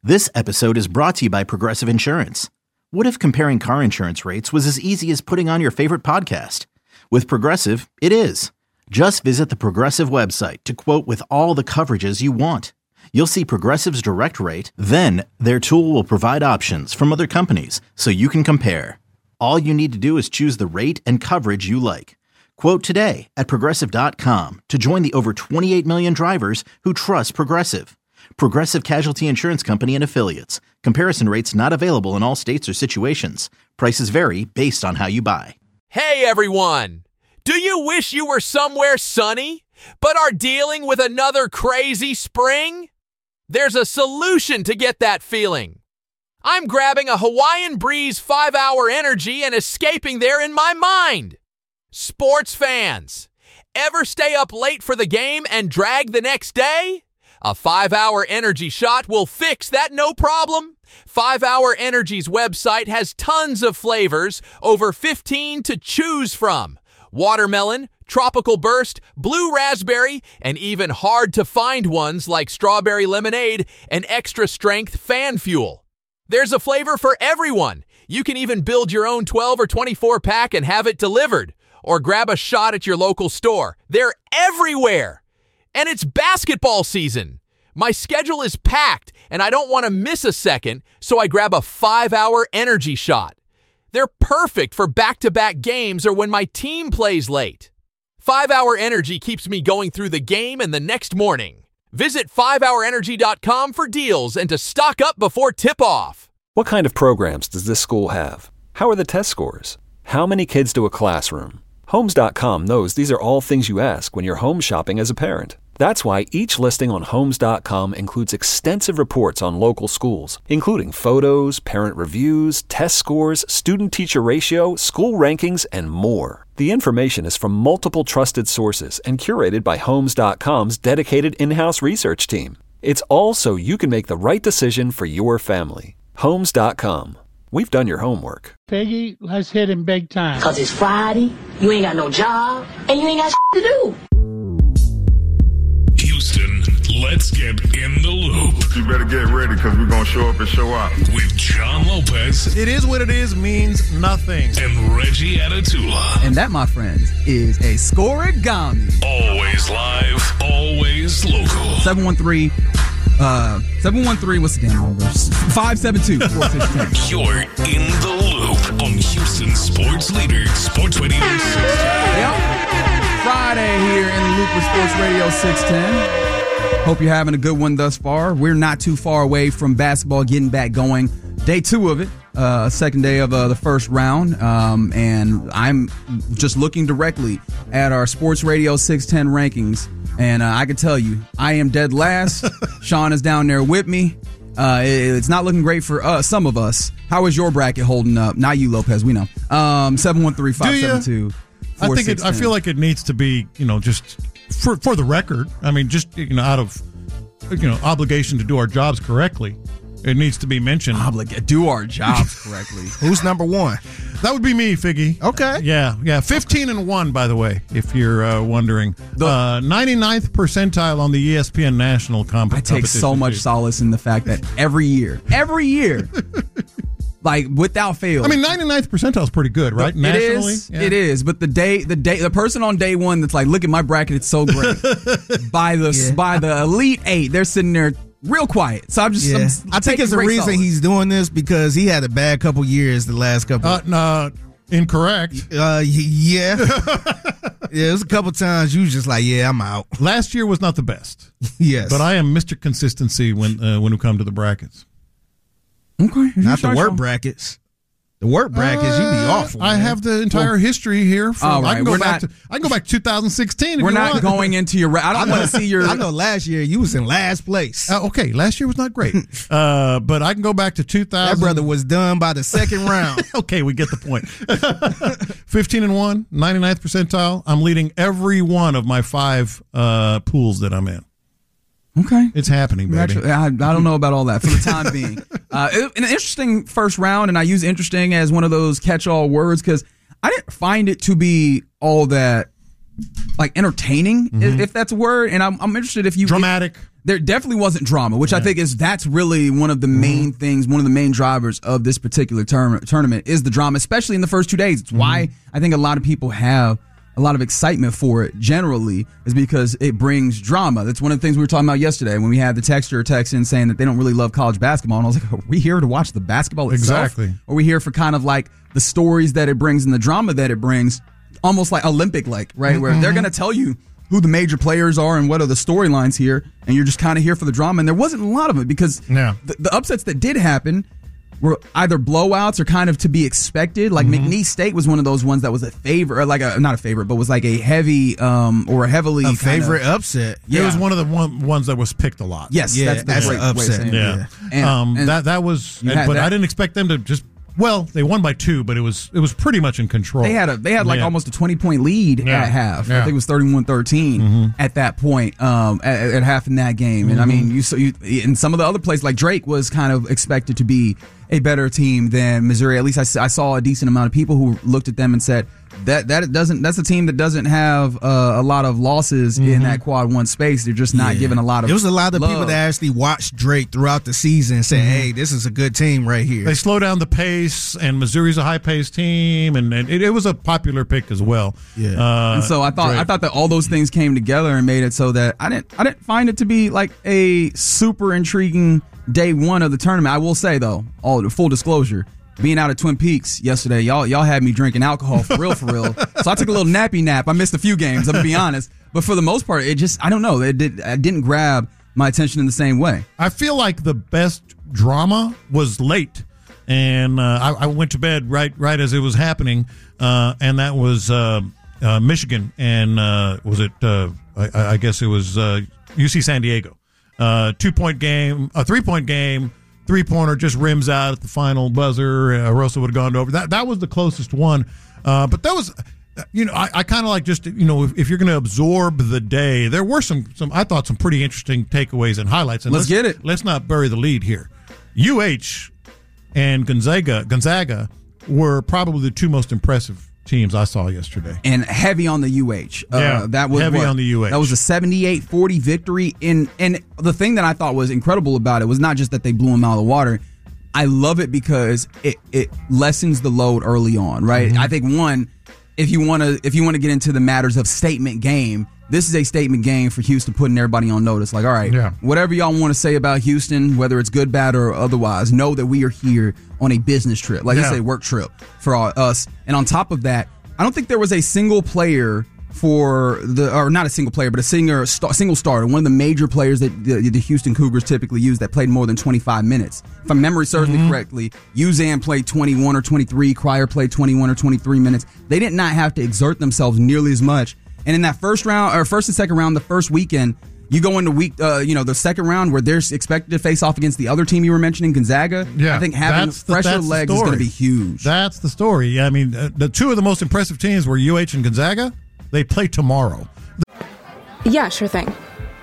This episode is brought to you by Progressive Insurance. What if comparing car insurance rates was as easy as putting on your favorite podcast? With Progressive, it is. Just visit the Progressive website to quote with all the coverages you want. You'll see Progressive's direct rate, then their tool will provide options from other companies so you can compare. All you need to do is choose the rate and coverage you like. Quote today at Progressive.com to join the over 28 million drivers who trust Progressive. Progressive Casualty Insurance Company and Affiliates. Comparison rates not available in all states or situations. Prices vary based on how you buy. Hey everyone! Do you wish you were somewhere sunny, but are dealing with another crazy spring? There's a solution to get that feeling. I'm grabbing a Hawaiian Breeze 5-hour energy and escaping there in my mind. Sports fans, ever stay up late for the game and drag the next day? A 5-hour energy shot will fix that no problem. 5-Hour Energy's website has tons of flavors, over 15 to choose from. Watermelon, tropical burst, blue raspberry, and even hard-to-find ones like strawberry lemonade and extra-strength fan fuel. There's a flavor for everyone. You can even build your own 12 or 24-pack and have it delivered. Or grab a shot at your local store. They're everywhere. And it's basketball season. My schedule is packed, and I don't want to miss a second, so I grab a 5-hour energy shot. They're perfect for back-to-back games or when my team plays late. 5-Hour Energy keeps me going through the game and the next morning. Visit 5hourenergy.com for deals and to stock up before tip-off. What kind of programs does this school have? How are the test scores? How many kids do a classroom? Homes.com knows these are all things you ask when you're home shopping as a parent. That's why each listing on Homes.com includes extensive reports on local schools, including photos, parent reviews, test scores, student-teacher ratio, school rankings, and more. The information is from multiple trusted sources and curated by Homes.com's dedicated in-house research team. It's all so you can make the right decision for your family. Homes.com. We've done your homework. Peggy, let's hit him big time. Because it's Friday, you ain't got no job, and you ain't got to do. Houston, let's get in the loop. You better get ready because we're going to show up and show out. With John Lopez. It is what it is means nothing. And Reggie Atatula. And that, my friends, is a scoregami. Always live, always local. 713, what's the damn number? 572-4610. You're in the loop on Houston Sports Leader, Sports Radio 610. Yep. Friday here in the loop with Sports Radio 610. Hope you're having a good one thus far. We're not too far away from basketball getting back going. Day 2 of it, second day of the first round. And I'm just looking directly at our Sports Radio 610 rankings. And I can tell you, I am dead last. Sean is down there with me. It's not looking great for some of us. How is your bracket holding up? Not you, Lopez. We know. 713-572. I feel like it needs to be, just for the record. I mean, just out of obligation to do our jobs correctly. It needs to be mentioned. Do our jobs correctly. Who's number one? That would be me, Figgy. Okay. Yeah. 15-1, by the way, if you're wondering. 99th percentile on the ESPN national competition. I take so much solace in the fact that every year, like without fail. I mean, 99th percentile is pretty good, right? Nationally, it is. But the person on day one that's like, look at my bracket, it's so great. by the Elite 8, they're sitting there real quiet. So I think it's the reason he's doing this because he had a bad couple years the last couple. Incorrect. Yeah. It was a couple times you was just like, I'm out. Last year was not the best. Yes. But I am Mr. Consistency when we come to the brackets. Okay. Not the work brackets. The work brackets, you be awful. I have the entire history here. I can go back to 2016. We're not going into your. I don't want to see your. I know last year you was in last place. Okay, last year was not great, but I can go back to 2000. That brother was done by the second round. Okay, we get the point. 15-1, 99th percentile. I'm leading every one of my 5 pools that I'm in. Okay. It's happening, baby. Actually, I don't know about all that for the time being. An interesting first round, and I use interesting as one of those catch-all words because I didn't find it to be all that, like, entertaining, if that's a word. And I'm interested if you... Dramatic. there definitely wasn't drama, which I think that's really one of the main things, one of the main drivers of this particular tournament is the drama, especially in the first 2 days. It's why I think a lot of people have a lot of excitement for it generally is because it brings drama. That's one of the things we were talking about yesterday when we had the texter text in saying that they don't really love college basketball. And I was like, are we here to watch the basketball itself? Exactly. Or are we here for kind of like the stories that it brings and the drama that it brings, almost like Olympic-like, right? Where they're going to tell you who the major players are and what are the storylines here, and you're just kind of here for the drama. And there wasn't a lot of it because the upsets that did happen were either blowouts or kind of to be expected. Like McNeese State was one of those ones that was a favorite, or like not a favorite, but was like a heavy or a heavily a favorite upset. Yeah. It was one of the ones that was picked a lot. Yes, that's the great upset. way of saying it. And that was, but I didn't expect them to just. Well, they won by 2, but it was pretty much in control. They had like almost a 20-point lead at half. I think it was 31-13 at that point at half in that game. And I mean, you in some of the other places, like Drake was kind of expected to be a better team than Missouri. At least I saw a decent amount of people who looked at them and said that's a team that doesn't have a lot of losses in that quad 1 space. They're just not giving a lot of. It was a lot of love. people that actually watched Drake throughout the season and said, "Hey, this is a good team right here." They slow down the pace, and Missouri's a high-paced team, and it was a popular pick as well. Yeah, and so I thought that all those things came together and made it so that I didn't find it to be like a super intriguing day 1 of the tournament. I will say though, all full disclosure. Being out at Twin Peaks yesterday, y'all had me drinking alcohol for real. So I took a little nappy nap. I missed a few games, I'm gonna be honest. But for the most part, it just, I don't know, it didn't grab my attention in the same way. I feel like the best drama was late, and I went to bed right as it was happening, and that was Michigan, and was it? I guess it was UC San Diego. 2-point game, a 3-point game. 3-pointer just rims out at the final buzzer. Rosa would have gone over. That was the closest one. But that was, I kind of like just, if you're going to absorb the day, there were some I thought some pretty interesting takeaways and highlights. And let's get it. Let's not bury the lead here. UH and Gonzaga were probably the 2 most impressive teams I saw yesterday. And heavy on the UH. That was heavy on the UH. That was a 78-40 victory. And the thing that I thought was incredible about it was not just that they blew them out of the water. I love it because it lessens the load early on, right? I think one, if you want to get into the matters of statement game, this is a statement game for Houston, putting everybody on notice. Like, all right, whatever y'all want to say about Houston, whether it's good, bad, or otherwise, know that we are here on a business trip. Like, it's a work trip for us. And on top of that, I don't think there was a single player not a single player, but a single starter, one of the major players that the Houston Cougars typically use that played more than 25 minutes. If my memory serves me correctly, Uzan played 21 or 23, Cryer played 21 or 23 minutes. They did not have to exert themselves nearly as much. And in that first and second round, the first weekend, you go into the second round where they're expected to face off against the other team you were mentioning, Gonzaga. Yeah, I think having fresher legs is going to be huge. That's the story. I mean, the 2 of the most impressive teams were UH and Gonzaga. They play tomorrow. Yeah, sure thing.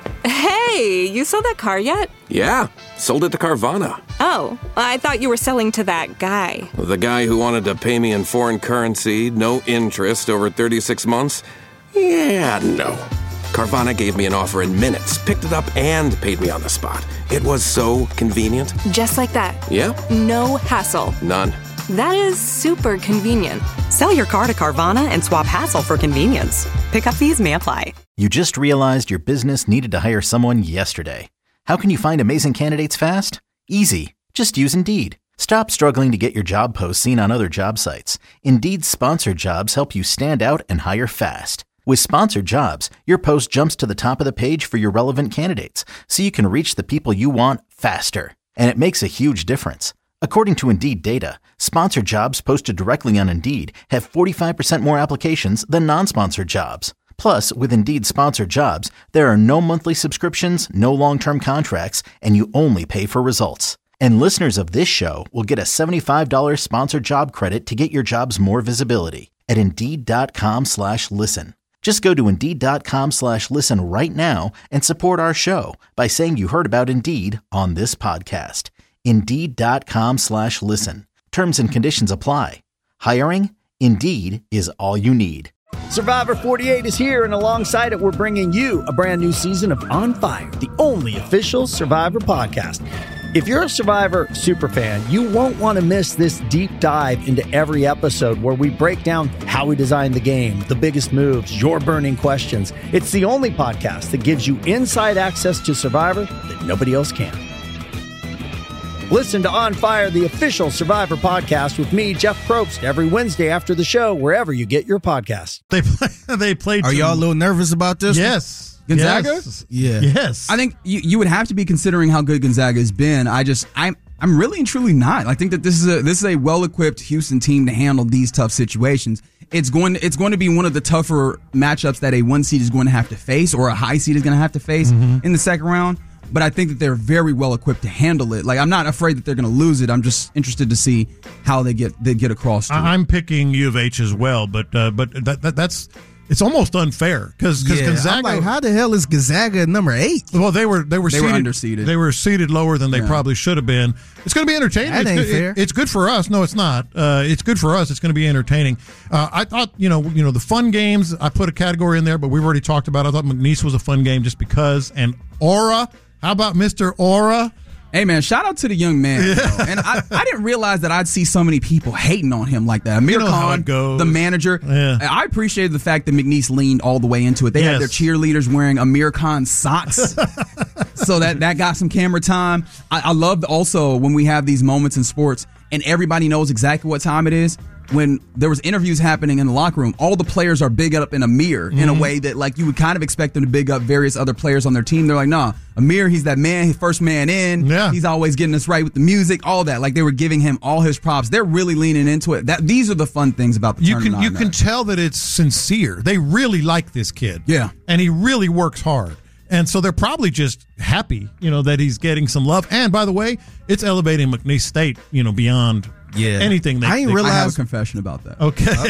Hey, you sold that car yet? Yeah, sold it to Carvana. Oh, I thought you were selling to that guy. The guy who wanted to pay me in foreign currency, no interest, over 36 months? Yeah, no. Carvana gave me an offer in minutes, picked it up, and paid me on the spot. It was so convenient. Just like that. Yeah. No hassle. None. That is super convenient. Sell your car to Carvana and swap hassle for convenience. Pickup fees may apply. You just realized your business needed to hire someone yesterday. How can you find amazing candidates fast? Easy. Just use Indeed. Stop struggling to get your job posts seen on other job sites. Indeed's sponsored jobs help you stand out and hire fast. With sponsored jobs, your post jumps to the top of the page for your relevant candidates, so you can reach the people you want faster. And it makes a huge difference. According to Indeed data, sponsored jobs posted directly on Indeed have 45% more applications than non-sponsored jobs. Plus, with Indeed sponsored jobs, there are no monthly subscriptions, no long-term contracts, and you only pay for results. And listeners of this show will get a $75 sponsored job credit to get your jobs more visibility at Indeed.com/listen. Just go to Indeed.com/listen right now and support our show by saying you heard about Indeed on this podcast. Indeed.com/listen. Terms and conditions apply. Hiring? Indeed is all you need. Survivor 48 is here, and alongside it, we're bringing you a brand new season of On Fire, the only official Survivor podcast. If you're a Survivor superfan, you won't want to miss this deep dive into every episode where we break down how we designed the game, the biggest moves, your burning questions. It's the only podcast that gives you inside access to Survivor that nobody else can. Listen to On Fire, the official Survivor podcast with me, Jeff Probst, every Wednesday after the show, wherever you get your podcasts. They played. Are y'all a little nervous about this? Yes. Gonzaga? Yes. Yeah. Yes. I think you would have to be considering how good Gonzaga has been. I'm really and truly not. I think that this is a well-equipped Houston team to handle these tough situations. It's going to be one of the tougher matchups that a 1 seed is going to have to face, or a high seed is going to have to face in the second round. But I think that they're very well equipped to handle it. Like, I'm not afraid that they're going to lose it. I'm just interested to see how they get across. I'm picking U of H as well, but that's it's almost unfair because Gonzaga. I'm like, how the hell is Gonzaga number 8? Well, they were underseeded. They were seated lower than they probably should have been. It's going to be entertaining. That ain't fair. It's good for us. No, it's not. It's good for us. It's going to be entertaining. I thought the fun games. I put a category in there, but we've already talked about it. I thought McNeese was a fun game just because. And Aura. How about Mr. Aura? Hey, man, shout out to the young man. Yeah. And I didn't realize that I'd see so many people hating on him like that. Amir Khan, the manager. Yeah. I appreciated the fact that McNeese leaned all the way into it. They had their cheerleaders wearing Amir Khan socks. So that got some camera time. I love also when we have these moments in sports and everybody knows exactly what time it is. When there was interviews happening in the locker room, all the players are big up in Amir in a way that, like, you would kind of expect them to big up various other players on their team. They're like, nah, Amir, he's that man, he's first man in. Yeah. He's always getting us right with the music, all that. Like, they were giving him all his props. They're really leaning into it. These are the fun things about the tournament. You can tell that it's sincere. They really like this kid. Yeah. And he really works hard. And so they're probably just happy, that he's getting some love. And by the way, it's elevating McNeese State, beyond anything. I have a confession about that.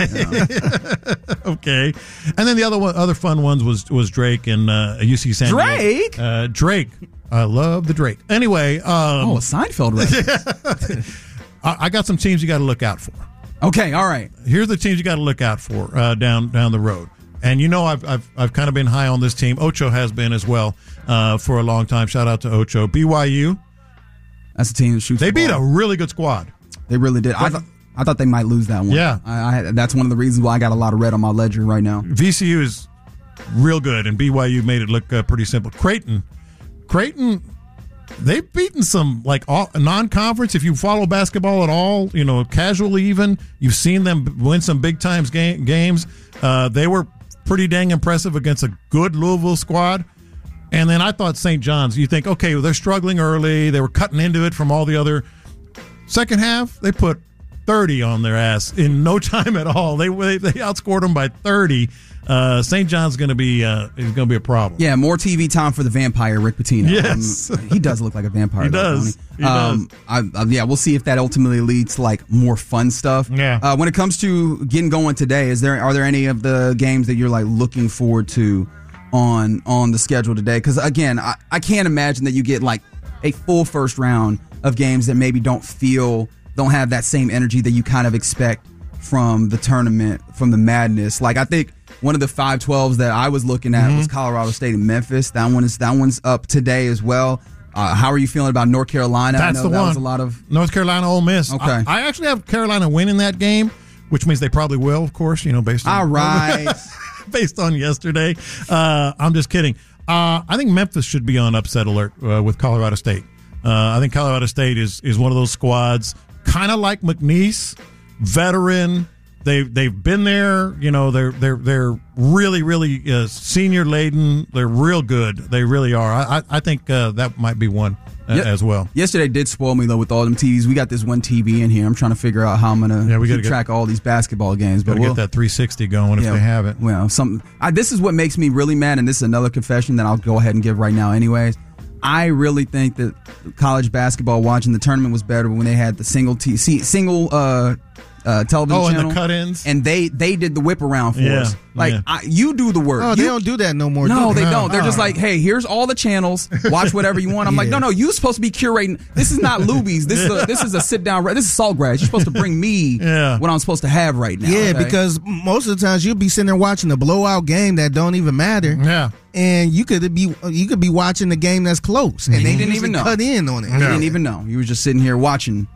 Okay. Okay. And then the other fun ones was Drake and UC San Diego. Drake. I love the Drake. Anyway. A Seinfeld reference. I got some teams you got to look out for. Okay. All right. Here's the teams you got to look out for down the road. And I've kind of been high on this team. Ocho has been as well for a long time. Shout out to Ocho. BYU. That's a team that shoots. They beat a really good squad. They really did. I thought they might lose that one. Yeah. That's one of the reasons why I got a lot of red on my ledger right now. VCU is real good, and BYU made it look pretty simple. Creighton, they've beaten some non-conference. If you follow basketball at all, casually even, you've seen them win some big times games. They were pretty dang impressive against a good Louisville squad. And then I thought St. John's, you think, okay, well, they're struggling early. They were cutting into it from all the other. Second half, they put 30 on their ass in no time at all. They outscored them by 30. St. John's going to be a problem. Yeah, more TV time for the vampire, Rick Pitino. Yes. He does look like a vampire. He does. We'll see if that ultimately leads to more fun stuff. Yeah. When it comes to getting going today, are there any of the games that you're looking forward to on the schedule today? Because again, I can't imagine that you get a full first round of games that maybe don't have that same energy that you kind of expect from the tournament, from the madness. I think one of the 5-12s that I was looking at was Colorado State and Memphis. That one's up today as well. How are you feeling about North Carolina? That's the one. Was a lot of North Carolina, Ole Miss. Okay. I actually have Carolina winning that game, which means they probably will, of course. Based on all right, based on yesterday. I'm just kidding. I think Memphis should be on upset alert with Colorado State. I think Colorado State is one of those squads, kind of like McNeese, veteran. They've been there. They're really, really senior laden. They're real good. They really are. I think that might be one as well. Yesterday did spoil me though with all them TVs. We got this one TV in here. I'm trying to figure out how I'm gonna keep track of all these basketball games. But we'll get that 360 going if they have it. Well, this is what makes me really mad, and this is another confession that I'll go ahead and give right now, anyways. I really think that college basketball watching the tournament was better when they had the single television channel. And the cut-ins. And they did the whip around for us. Like, you do the work. Oh, they don't do that no more. No, they don't. They're just like, hey, here's all the channels. Watch whatever you want. I'm like, no, you're supposed to be curating. This is not Luby's. This is a sit-down. This is Saltgrass. You're supposed to bring me what I'm supposed to have right now. Yeah, because most of the times you'll be sitting there watching a blowout game that don't even matter. Yeah. And you could be watching the game that's close, and they didn't even know. Cut in on it. You didn't even know. You were just sitting here watching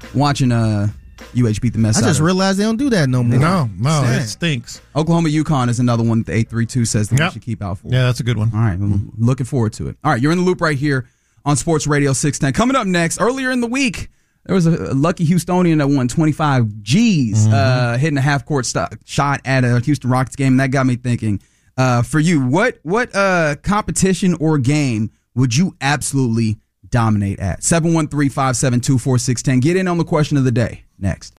UH beat the mess out of it. I just realized they don't do that no more. No, it stinks. Oklahoma UConn is another one that 832 says that we should keep out for. Yeah, that's a good one. All right, looking forward to it. All right, you're in the loop right here on Sports Radio 610. Coming up next, earlier in the week, there was a lucky Houstonian that won 25 G's hitting a half-court shot at a Houston Rockets game, and that got me thinking, for you, what competition or game would you absolutely dominate at? 713-572-4610. Get in on the question of the day next.